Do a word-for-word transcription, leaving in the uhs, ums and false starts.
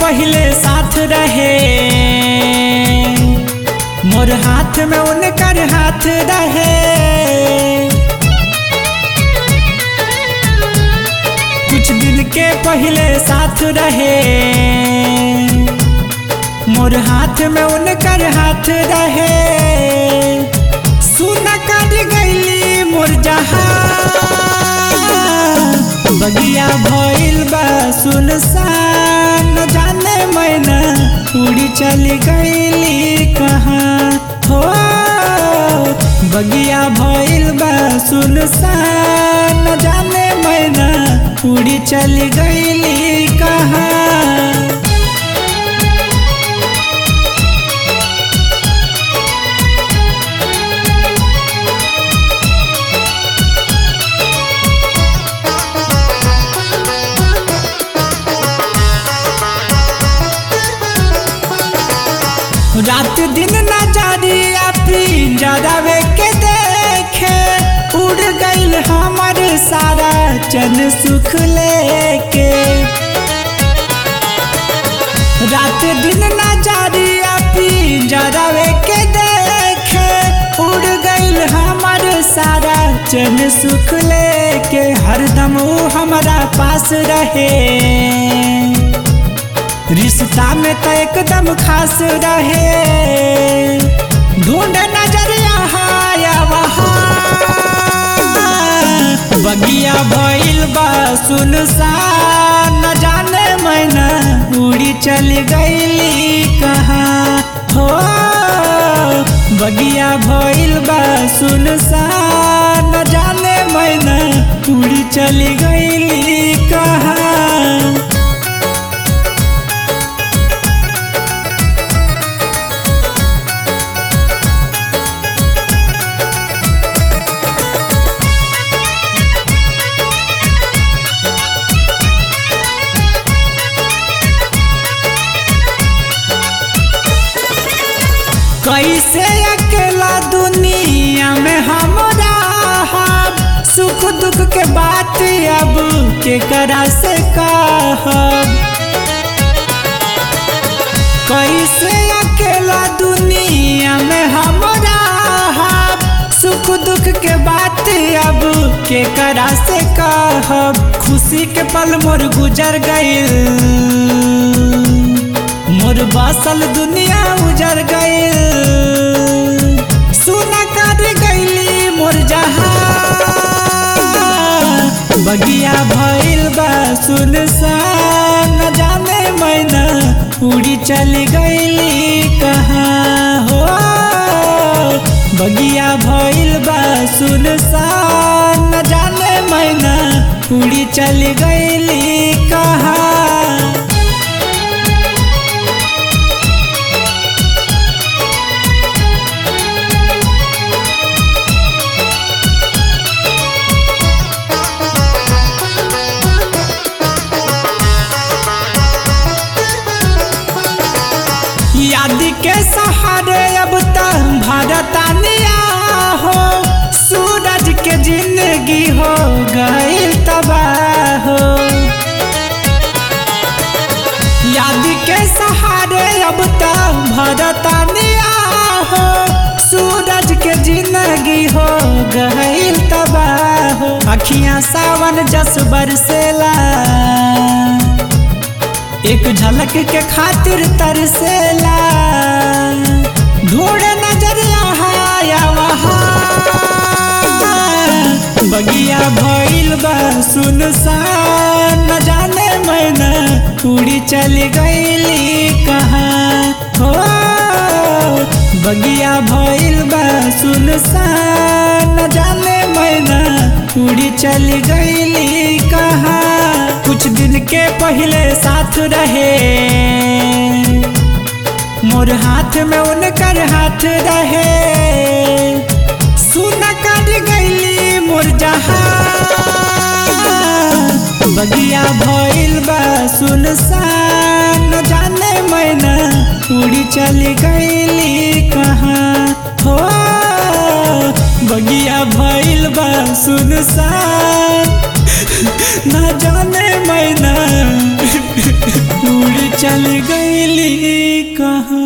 पहले साथ रहे, मोर हाथ में उनकर हाथ रहे। कुछ दिन के पहले साथ रहे, मोर हाथ में उनकर हाथ रहे। सुन कर गईली मोर जहां, बगिया भइल बा सुनसान। न जाने मैना उड़ी चली गईली कहाँ हो, बगिया भइल बा सुनसान। न जाने मैना उड़ी चली गईली कहाँ। रात दिन नजरिया पिंजरावे के देखे, उड़ गईल हमर सारा चन सुख लेके। रात दिन नजरिया पिंजरावे के देखे, उड़ गईल हमर सारा चन सुख लेके। हरदम वो हमारा पास रहे, रिश्ता में तो एकदम खास रहे। ढूंढ नजर यहाँ या वहाँ, बगिया भइल बा सुनसान। न जाने मैना उड़ी चली गईली कहाँ हो, बगिया भइल बा सुनसान। न जाने मैना उड़ी चली गईली कहाँ। कैसे अकेला दुनिया में हम रहब, सुख दुख के बात अब केकरा से कहब। कैसे अकेला दुनिया में हम रहब, सुख दुख के बात अब केकरा से कहब। खुशी के पल मोर गुजर गईल, मोर बसल दुनिया उजर गईल। सुन कर गईली मोर जहां, बगिया भइल बा सुनसान। न जाने मैना उड़ी चली गईली कहाँ हो, बगिया भइल बा सुनसान। न जाने मैना उड़ी चली गईली कहाँ। याद के सहारे अब तक भारतानिया हो, सूरज के जिंदगी हो गई तबाह हो। याद के सहारे अब तक भारतानिया हो, सूरज के जिंदगी हो गई तबाह हो। अखियां सावन जस बरसेला, एक झलक के खातिर तरसेला। ढूंढ नजर यहाँ या वहाँ, बगिया भइल बा सुनसान। न जाने मैना उड़ी चली गईली कहाँ हो, बगिया भइल बा सुनसान। न जाने मैना उड़ी चली गईली कहाँ। कुछ दिन के पहले साथ रहे, मोर हाथ में उनकर हाथ रहे। सुन कर गईली मोर जहां, बगिया भइल बा सुनसान। न जाने मैना उड़ी चली गईली कहाँ हो, बगिया भइल बा सुनसान। न जाने मैना उड़ चली कहाँ।